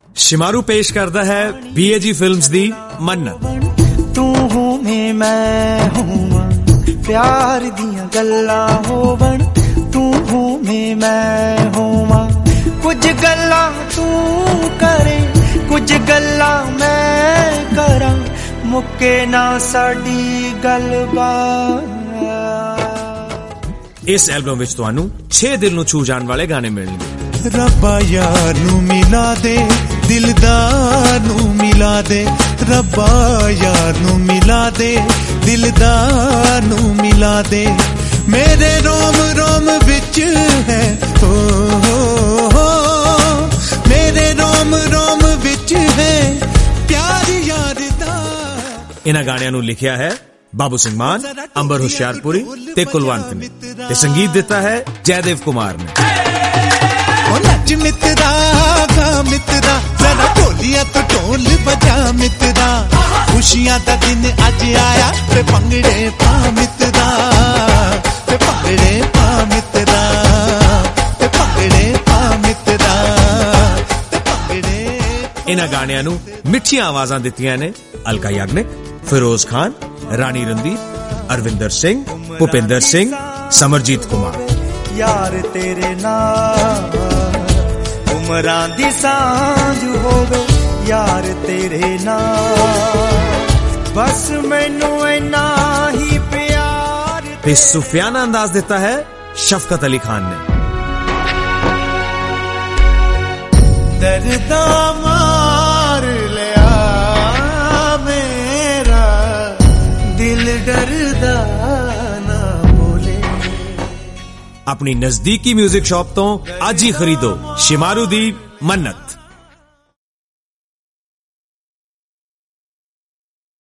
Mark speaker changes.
Speaker 1: शिमारू पेश करता है BAG फिल्म्स दी मन्नत।
Speaker 2: तू होवें मैं होवां प्यार दियां गल्लां होवन, तू होवें मैं होवां कुछ गल्लां तू करे कुछ गल्लां मैं करां, मुक्के ना साडी गलबात।
Speaker 1: इस एल्बम विच तुहानू 6 दिल नू छू जाण वाले गाने मिलणगे।
Speaker 3: रब्बा यार नू मिला दे दिलदार नू मिला दे, रब्बा यार नू मिला दे दिलदार नू मिला दे, मेरे रोम रोम विच है हो मेरे रोम रोम विच है प्यार यार दा।
Speaker 1: इन्हां गाणियां नू लिखिया है बाबू सिंह मान, अंबर होशियारपुरी ते कुलवंत ने, ते संगीत दिता है जयदेव कुमार ने।
Speaker 3: नच मित्रा गा मित्रा जरा ढोलिया तो ढोल बजा मित्रा, खुशियां दा दिन अज आया ते भंगड़े पा मित्रा, ते भंगड़े पा मित्रा, ते भंगड़े पा मित्रा, ते भंगड़े।
Speaker 1: इन्हां गाणियां नू मिठियां आवाजां दित्तियां ने अलका याग्निक, फिरोज खान, रानी रणदीप, अरविंदर सिंह, भूपिंदर सिंह, समरजीत कुमार।
Speaker 2: यार तेरे नाल उमरां दी सांझ होवे, यार तेरे नाल बस मैनू इन्ना ही प्यार।
Speaker 1: ते सुफियाना अंदाज दिता है शफकत अली खान ने।
Speaker 3: दर्दा मार लिया मेरा दिल डरदा ना बोले।
Speaker 1: अपनी नजदीकी म्यूजिक शॉप तो आज ही खरीदो शिमारू दी मन्नत।